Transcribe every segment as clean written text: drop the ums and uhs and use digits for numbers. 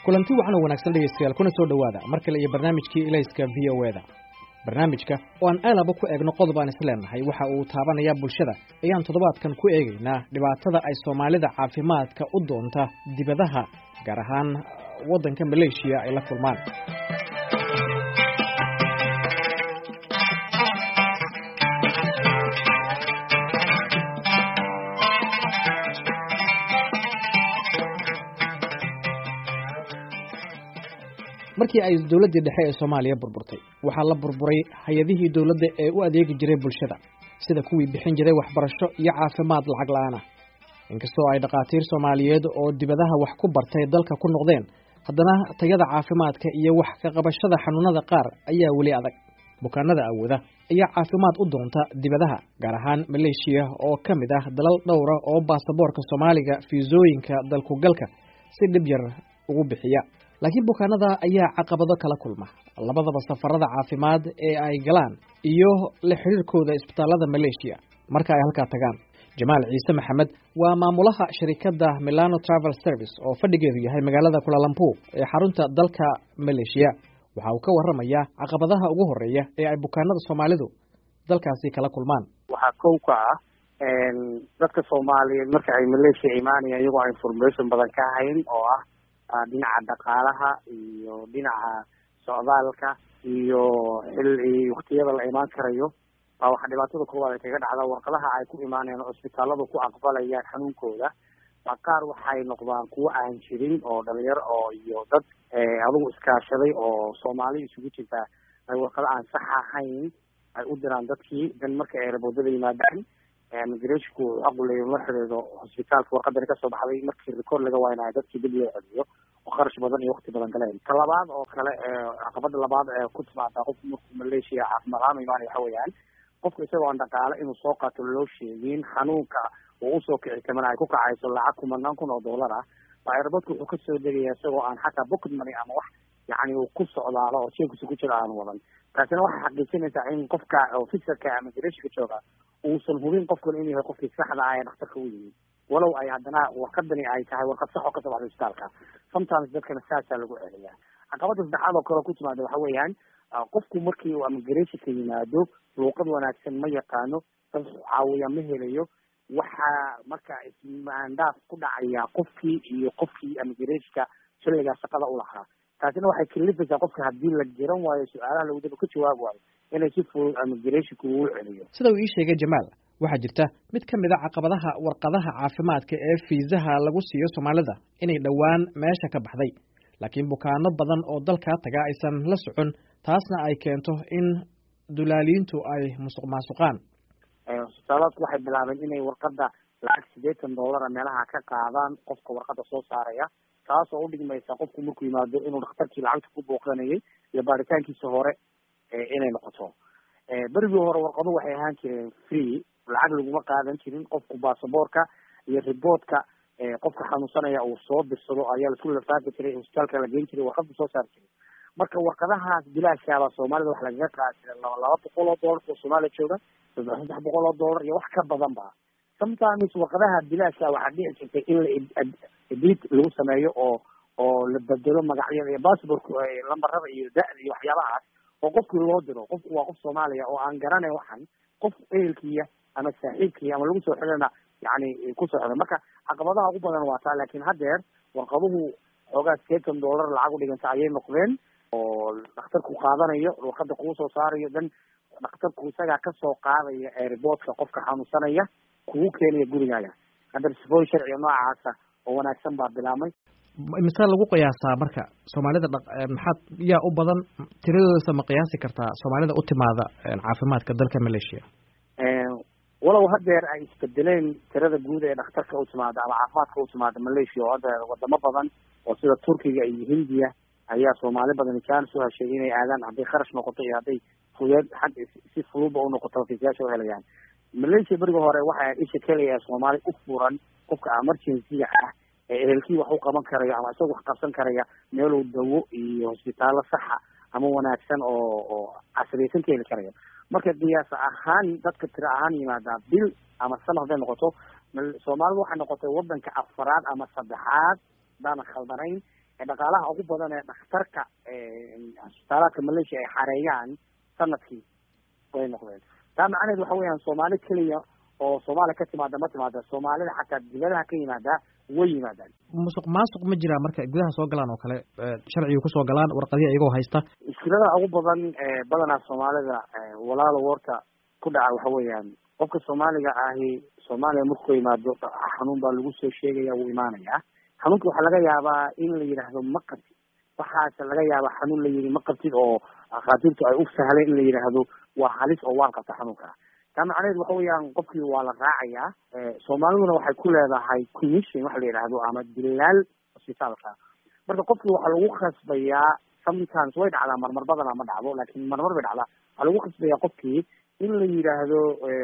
kulanti wacan oo wanaagsan dhegeystayaal kuna soo dhawaada mar kale iyo barnaamijkii ilayska VOA-da barnaamijka oo aan aalaba ku eegno qodob aan isleenahay waxa uu taabanayaa bulshada ayaan toddobaadkan ku eegaynaa dhibaatada ay Soomaalida caafimaadka u doonta dibadaha gaar ahaan waddanka Malaysia ay la kulmaan markii ay dawladda dhexe ee Soomaaliya burburtay waxa la burburay hay'adihii dawladda ee u adeegi jiray bulshada sida kuwii bixin jiray waxbarasho iyo caafimaad lacag la'aan ah inkastoo ay dhaqaatiir Soomaaliyeed oo dibadaha wax ku bartay dalka ku noqdeen haddana tayada caafimaadka iyo wax ka qabashada xanuunada qaar ayaa weli adag bukaanada awooda ayaa caafimaad u doonta dibadaha gaar ahaan Malaysia oo ka mid ah dalal dhowr ah oo baasaboorka Soomaaliga fiisooyinka dalku galka si dhib yar ugu bixiya laakiin bukaanada ayaa caqabado kala kulma labadaba safarada caafimaad ee ay galaan iyo la xiriirkooda isbitaalada Malaysia marka ay halka tagaan Jamaal Ciise Maxamed waa maamulaha shirkadda Milano Travel Service oo fadhigeedu yahay magaalada Kuala Lumpur ee xarunta dalka Malaysia waxa uu ka warramayaa caqabadaha ugu horeeya ee ay bukaanada Soomaalidu dalkaasi kala kulmaan waxa kowka ah dadka Soomaaliyeed marka ay Malaysia imaanayaan iyagoo information badan ka hayn oo ah dhinaca dhaqaalaha iyo dhinaca socdaalka iyo waqtiyada la imaan karayo waxa dhibaatada koowaad ay kaga dhacda warqadaha ay ku imaanayaan hospitaalada ku aqbalayaan xanuunkooda qaar waxay noqdaan kuwo aan jirin oo dhalinyaro oo iyo dad adigu iskaashaday oo Soomaali isugu jirta ay warqado aan sax ahayn ay u diraan dadkii dan marka ay raboodada yimaadaan migrationsku aqbalay la xiriiro hospitaalka warqadana ka soo baxday markii record laga waaynayo dadkii dib loo celiyo oo kharash badan iyo waqti badan galeen talabaad oo kale caqabada labaad ee ku timaada qofka markuu Malaysia caafimaad ahaan imaanaya waxa weeyaan qofka isagoo aan dhaqaale inuu soo qaato loo sheegin xanuunka uu u soo kici kamana ay ku kacayso lacag $10,000 ah airportka wuxuu ka soo degaya isagoo aan xataa pocket money ama wax yani uu ku socdaalo oo jeebkiisa ku jira aan wadan taasina waxay xaqiijinaysaa in qofka officerka ama migrationka jooga uusan hubin qofkan inuu yahay qofkii saxda ah ee dhakhtarka u yimid walow ay haddana warqadani ay tahay warqad sax oo ka soo baxday isbitaalka sometimes dadkana saasaa lagu celiyaa caqabada saddexaad oo kale ku timaada waxa weeyaan qofku markii uu migrationka yimaado luuqad wanaagsan ma yaqaano dad caawiya ma helayo waxaa marka ismaandaaf ku dhacaya qofkii iyo qofkii migrationka xilliga shaqada u lahaa taasina waxay kalifaysaa qofka haddii la jiran waayo su-aalaha lagu daba ka jawaab waayo inay si fudud migrationka ugu celiyo sida uu ii sheegay Jamaal waxaa jirta mid ka mid ah caqabadaha warqadaha caafimaadka ee fiisaha lagu siiyo Soomaalida inay dhawaan meesha ka baxday laakiin bukaano badan oo dalka taga aysan la socon taasna ay keento in dulaaliintu ay musuqmaasuqaan hospitaaladku waxay bilaabeen inay warqada lacag $80 meelaha ka qaadaan qofka warqada soo saaraya taas oo u dhigmaysa qofku markuu yimaado inuu dhakhtarkii lacagta ku booqanayay iyo baaritaankiisa hore inay noqoto berigii hore warqadu waxay ahaan jireen free lacag laguma qaadan jirin qofku baasaboorka iyo riboodka qofka xanuunsanaya uu soo dirsado ayaa laisku lafaaqi jiray hospitaalka la geyn jiray warqada soo saari jiray marka warqadahaas bilaashaaba Soomaalida wax lagaga qaadi jiray $200 oo Soomaaliya jooga $300 iyo wax ka badan ba sometimes warqadaha bilaasha waxa dhici jirtay in la edit lagu sameeyo oo la bedelo magacyada iyo passportka lambarada iyo da'da iyo waxyaabahaas oo qofkii loo diro qofku waa qof Soomaaliya oo aan garanay waxan qof ehelkiya ama saaxiibkiya ama lagu soo xidhana yani ku soo xidhan marka caqabadaha ugu badan waa taa laakiin haddeer warqaduhu xoogaa $80 lacag u dhiganta ayay noqdeen oo dhakhtarku qaadanayo warqada kuu soo saarayo dan dhakhtarku isagaa ka soo qaadaya airportka qofka xanuunsanaya kugu keenaya gurigaaga hadda sifooy sharciga noocaasa oo wanaagsan baa bilaabmay mise lagu qiyaasaa marka Soomaalida maxaad yaa u badan tiradooda ma qiyaasi kartaa Soomaalida u timaada caafimaadka dalka Malaysia walow haddeer ay isbedeleen tirada guud ee dhakhtarka u timaada ama caafimaadka u timaada Malaysia oo hadda wadamo badan oo sida Turkiga iyo Hindiya ayaa Soomaali badan chance u heshay inay aadaan hadday kharash noqoto iyo hadday fudeed xag si fudud u noqoto fiisayaasha u helayaan Malaysia berigii hore waxay isha kaliya Soomaali u furan qofka emergency-ga ah ee ehelkii wax u qaban karayo ama isagoo wax qabsan karaya meel uu dawo iyo hospitaal sax ah ama wanaagsan oo casriyaysan ka heli karayo marka qiyaas ahaan dadka tira ahaan yimaada bil ama sanad haday noqoto Soomaalidu waxay noqotay wadanka afraad ama saddexaad dana khaldanayn dhaqaalaha ugu badan ee dhakhtarka isbitaalaadka Malaysia ay xareeyaan sanadkii way noqdeen. taa macnaheedu waxa weeyaan Soomaali kaliya oo Soomaali ka timaada ma timaada, Soomaalida xataa dibadaha ka yimaada way yimaadaan. musuq ma jiraa marka gudaha soo galaan oo kale sharciga ku soo galaan warqadihi iyagoo haysta? mushkilada ugu badan badanaa Soomaalida walaalo warta ku dhaca waxa weeyaan qofka Soomaaliga ahi Soomaaliya markuu yimaado xanuun baa lagu soo sheegaya uu imaanaya. xanuunka waxaa laga yaabaa in la yiraahdo ma qabtid, waxaase laga yaabaa xanuun la yiri ma qabtid oo qaadiirtu ay u sahleen in la yiraahdo waa halis oo waan qabta xanuunka. taa macnaheedu waxa weeyaan qofkii waa la raacayaa. Soomaaliduna waxay ku leedahay commission waxa la yiraahdo ama dilaal isbitaalka. marka qofkii waxaa lagu khasbayaa, sometimes way dhacdaa, marmar badan ma dhacdo laakiin marmar bay dhacdaa, waxaa lagu khasbayaa qofkii in la yiraahdo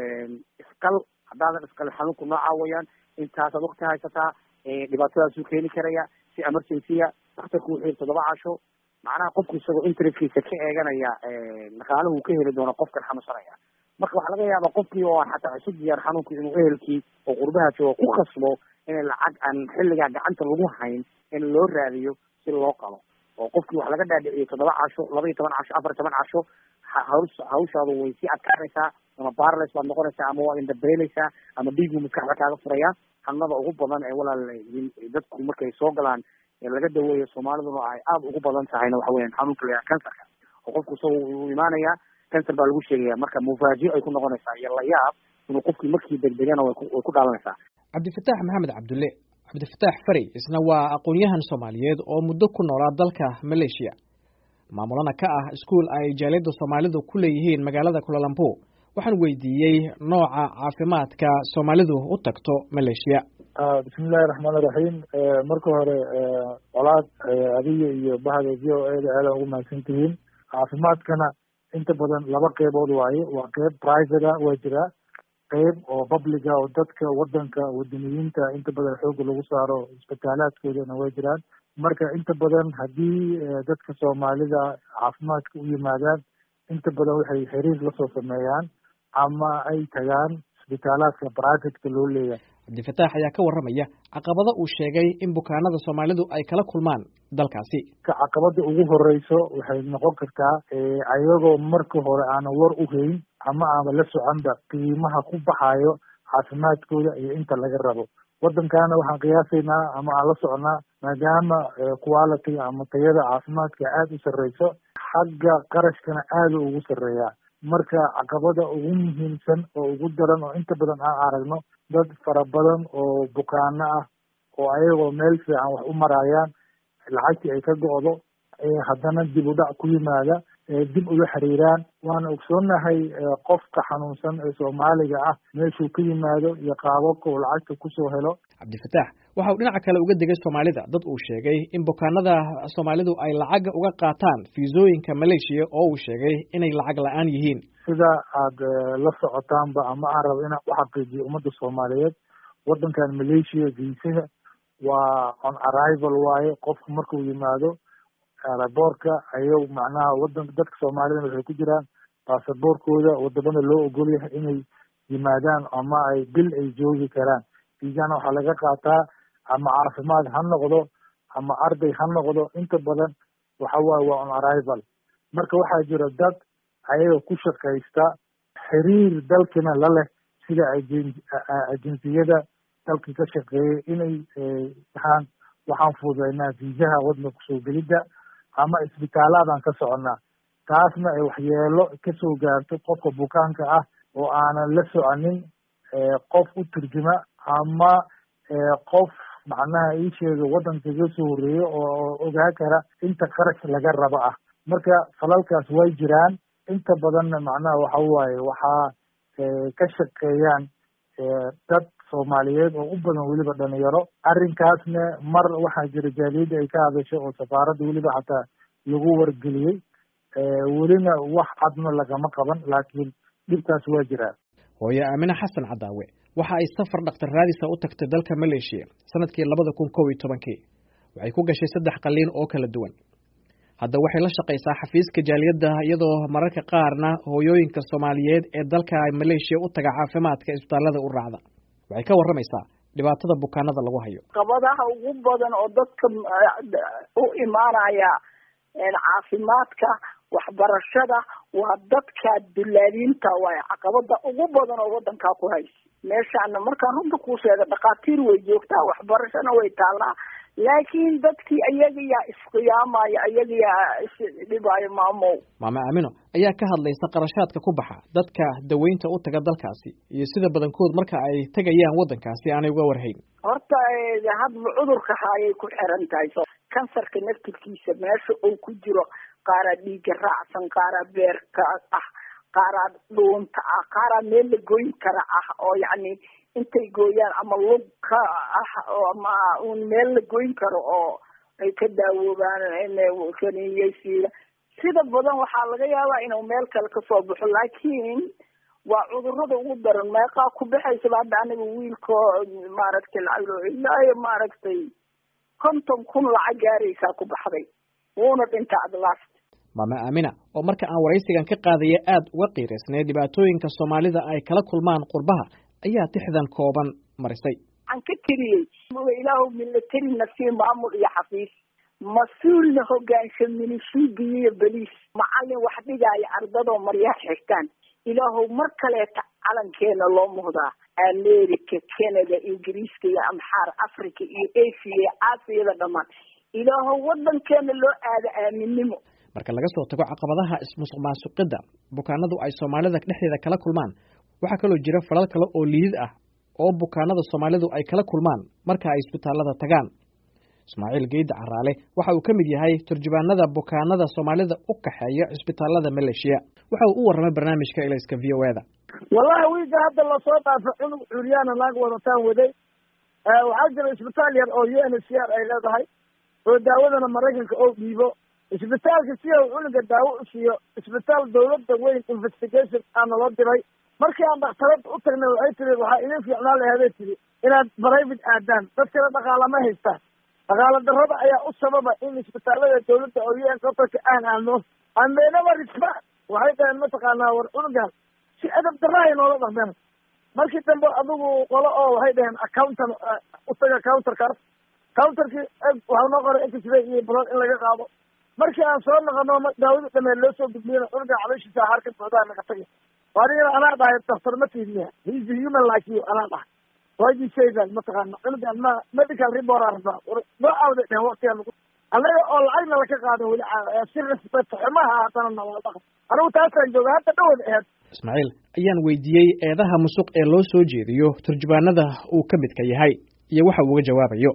iskal haddaadan iskal xanuunku nooca weeyaan intaasaad waqti haysataa, dhibaatadaasuu keeni karaya, si emergency-a dhakhtarku wuxuu 7 casho. macnaha qofku isagoo interestkiisa ka eeganaya dhaqaalahu uu ka heli doono qofkan xanuunsanaya. marka waxaa laga yaabaa qofkii oo xataa isu diyaar xanuunku inuu ehelkii oo qurbaha joogo ku khasbo in lacag aan xilligaa gacanta lagu hayn in loo raadiyo si loo qalo. oo qofkii wax laga dhaadhiciyo 7 casho, 12 casho, 14 casho, hawshaadu way sii adkaanaysaa, ama barles baad noqonaysaa, ama waad indhabeelaysaa, ama dhiigu maskaxda kaaga furaya. xanuunada ugu badan ee walaal dadku markay soo galaan laga daweeyo Soomaaliduna ay aad ugu badan tahayna waxa weeyaan xanuunka la kansarka. oo qofku soo imaanaya kansar baa lagu sheegaya, marka mufaaji'o ay ku noqonaysaa iyo la yaab inuu qofkii markii degdegana way ku dhaalanaysaa. Cabdifataax Maxamed Cabdulle, Cabdifataax Fari isna waa aqoonyahan Soomaaliyeed oo muddo ku noolaa dalka Malaysia, maamulana ka ah iskuul ay jaaliyadda Soomaalidu ku leeyihiin magaalada Kuala Lumpur. waxaan weydiiyey nooca caafimaadka Soomaalidu u tagto Malaysia. bismillahi raxmaani raxiim. marka hore walaad adiga iyo bahda VOA aad ugu mahadsantihiin. caafimaadkana inta badan 2 qaybood waaye. waa qayb private waa jira, qayb oo public oo dadka wadanka wadaniyiinta inta badan xoog lagu saaro isbitaalaadkoodana way jiraan. marka inta badan hadii dadka Soomaalida caafimaadka u yimaadaan inta badan waxay xiriir la soo sameeyaan ama ay tagaan isbitaalaadka private loo leeyahay. Cabdifataax ayaa ka warramaya caqabada uu sheegay in bukaanada Soomaalidu ay kala kulmaan dalkaasi. caqabada ugu horeyso waxay noqon kartaa ayagoo marka hore aan war u hayn ama aan la soconba qiimaha ku baxayo caafimaadkooda iyo inta laga rabo. wadankana waxaan qiyaasaynaa ama aan la soconaa maadaama quality ama tayada caafimaadka aad u sareyso, xagga qarashkana aad ugu sareeyaa. marka caqabada ugu muhiimsan oo ugu daran oo inta badan aan aragno dad fara badan oo bukaano ah oo ayagoo meel fiican wax u marayaan lacagtii ay ka go'do haddana dib u dhac ku yimaada, dib ula xiriiraan. waana ogsoonahay qofka xanuunsan ee Soomaaliga ah meeshuu ka yimaado iyo qaababka uu lacagta kusoo helo. Cabdifataax waxa uu dhinaca kale uga digay Soomaalida dad uu sheegay in bukaanada Soomaalidu ay lacag uga qaataan fiisooyinka Malaysia oo uu sheegay inay lacag la'aan yihiin. sida aad la socotaanba ama aan rabo inaan u xaqiijiyo ummadda Soomaaliyeed, wadankan Malaysia viisaha waa on arrival waaye. qofku markuu yimaado airportka ayuu macnaha wadanka dadka Soomaalida waxay ku jiraan baasaboorkooda wadamada loo ogol yahay inay yimaadaan ama ay bil ay joogi karaan. fiisana waxaa laga qaataa ama caafimaad ha noqdo ama arday ha noqdo, inta badan waxa waaye waa on arrival. marka waxaa jira dad ayaga ku shaqaysta xiriir dalkina la leh sida agenciyada dalka ka shaqeeyay inay waxaan fududeynaa fiisaha wadanka kusoo gelidda ama isbitaaladaan ka soconaa. taasna ay waxyeelo kasoo gaarto qofka bukaanka ah oo aanan la soconin qof u turjuma ama qof macnaha ii sheega wadanka ka soo horeeyo oo ogaa kara inta qarash laga rabo ah. marka falalkaas way jiraan. inta badanna macnaha waxa waaye waxaa ka shaqeeyaan dad Soomaaliyeed oo u badan weliba dhalinyaro. arrinkaasna mar waxaa jira jaaliyadda ay ka hadasho oo safaaradda weliba xataa lagu wargeliyey. welina wax cadna lagama qaban, laakiin dhibkaas waa jiraa. hooyo Aamina Xasan Cadaawe waxa ay safar dhakhtar raadisa u tagtay dalka Malaysia sanadkii 2011. waxay ku gashay 3 qalliin oo kala duwan. hadda waxay la shaqaysaa xafiiska jaaliyadda iyadoo mararka qaarna hooyooyinka Soomaaliyeed ee dalka Malaysia u taga caafimaadka isbitaalada u raacda. waxay ka warramaysaa dhibaatada bukaanada lagu hayo. Caqabadaha ugu badan oo dadka u imaanaya caafimaadka waxbarashada waa dadka dulaalinta waa caqabada ugu badan oo wadanka ku haysa. meeshaan markaan runta ku sheego dhaqaatiir way joogtaa, waxbarashana way taalaa, laakiin dadkii ayaga yaa isqiyaamaya, ayaga yaa isdhibaayo maamow. Maama Aamino ayaa ka hadlaysa qarashaadka ku baxa dadka daweynta u taga dalkaasi iyo sida badankood marka ay tagayaan wadankaasi aanay uga warhayn. Horta hadba cudurka hayay ku xiran tahay. kansarka naftirkiisa meesha uu ku jiro qaara dhiiga raacsan, qaara beerka ah, qaara dhuunta ah, qaara meel la goyn kara ah oo yacni intay gooyaan ama lug ka ah oo ama meel la goyn karo oo ay ka daawoobaan kaniiyeysiga. sida badan waxaa laga yaabaa inuu meel kale kasoo baxo, laakiin waa cudurada ugu daran. meeqaa ku baxaysa hadda aniga wiilko maaragtay lacag ilaa maaragtay 50,000 lacag gaaraysaa ku baxday, wuuna dhintay adlaast. Maama Aamina oo marka aan waraysigan ka qaadaya aad uga qiiraysnay dhibaatooyinka Soomaalida ay kala kulmaan qurbaha ayaa tixdan kooban marisay. aan ka tiriyay ilaahu military nafsi maamul iyo xafiis mas'uulna hogaansho minishiga iyo baliis macallin wax dhigaya ardado maryaha xigtaan. ilaahu mar kale calankeena loo muhdaa America, Canada, Ingiriiska iyo Amxaar, Afrika iyo Asia, Aasiyada dhamaan. ilaahu wadankeena loo aado aaminimo. marka laga soo tago caqabadaha ismusuqmaasuqida bukaanadu ay Soomaalida dhexdeeda kala kulmaan, waxaa kaloo jira falal kale oo liid ah oo bukaanada Soomaalidu ay kala kulmaan marka ay isbitaalada tagaan. Ismaaciil Geyd Caraale waxa uu ka mid yahay turjubaanada bukaanada Soomaalida u kaxeeya isbitaalada Malaysia. waxa uu u warramay barnaamijka Ilayska VOA-da. wallahi wiiga hadda la soo dhaafay cunug curyaan laag wadataan waday waxaa jira isbitaal yar oo UNHCR ay leedahay oo daawadana Mareykanka oo dhiibo. isbitaalka si uu cunuga daawo u siiyo isbitaal dawladda weyn investigation aan loo diray. markii aan dhakhtarada u tagnay waxay tiri waxaa idin fiicnaan lahayd tiri inaad private aadaan, dadkana dhaqaale ma haystaan. dhaqaale darrada ayaa u sababa in isbitaalada dawladda oo UN qatarka aan aadno aan meelaba risba waxay tahay mataqaanaa war cunugan si adab darrahay noola dhaqmeen. markii dambe adigu qolo oo waxay dhaheen accountant u taga counterkaas counterkii waxaa noo qoray x-ray iyo blood in laga qaado. markii aan soo noqono daawada dhameen loo soo gudbiyana cunuga calooshiisa harka buuxdaa naga tagay. waanigana anaa dhahay daktar ma tiidniya, he is a human like you anaa dhahay. why do you say that mataqaana cunugan ma medical report arba noo aawday dhehen waqtigaa lagu annaga oo lacagna laka qaado weli si respect xumaha haddana nawaa dhaqan anigu taasaan jooga hadda dhawad aheed. Ismaaciil ayaan weydiiyey eedaha musuq ee loo soo jeediyo turjubaanada uu ka midka yahay iyo waxa uu uga jawaabayo.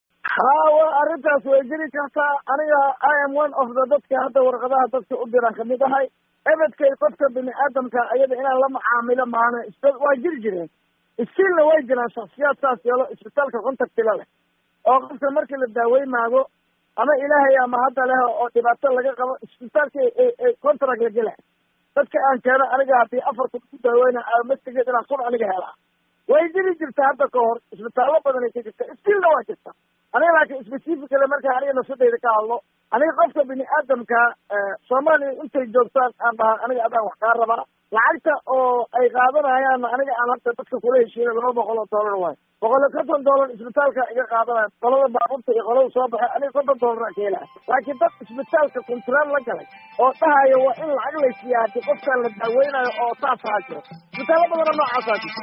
hawa arrintaas way jiri kartaa. aniga I am one of the dadka hadda warqadaha dadka u diraan kamid ahay. ebedkay qofka bini aadamka ayada inaan la macaamilo maana waa jiri jireen, istilna way jiraan shaksiyaad saas yeelo isbitaalka contactila leh oo qofka markii la daaweymaago ama ilaahay ama hadda leh oo dhibaato laga qabo isbitaalka contract la gela. dadka aan keeno aniga haddii 4 kun ku daaweyna mastigeed inaan kun aniga helaa way jiri jirta hadda ka hor isbitaallo badan ay ka jirta, istilna waa jirta. aniga laakiin specifically markaa aniga nafsadeyda ka hadlo aniga qofka bini aadamka Soomaaliya intay joogtaan aan dhaha aniga adaan wax kaa rabaa. lacagta oo ay qaadanayaan aniga aan hadda dadka kula heshiiyay $200 waay. $150 isbitaalka iga qaadanaya qolada baabuurta iyo qolada soo baxay aniga $50 aan ka helaa. laakiin dad isbitaalka kontraal la galay oo dhahayo waa in lacag la siiyaa haddii qofkaan la daaweynayo oo saas ahaa jiro isbitaallo badana noocaasaa jirta.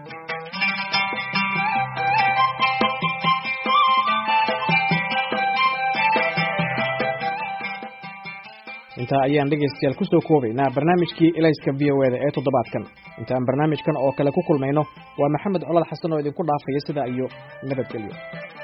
inta ayaan dhegeystayaal ku soo koobaynaa barnaamijkii Ilayska VOA-da ee toddobaadkan. intaan barnaamijkan oo kale ku kulmayno waa Maxamed Colad Xasan oo idinku dhaafaya sida iyo nabadgelyo.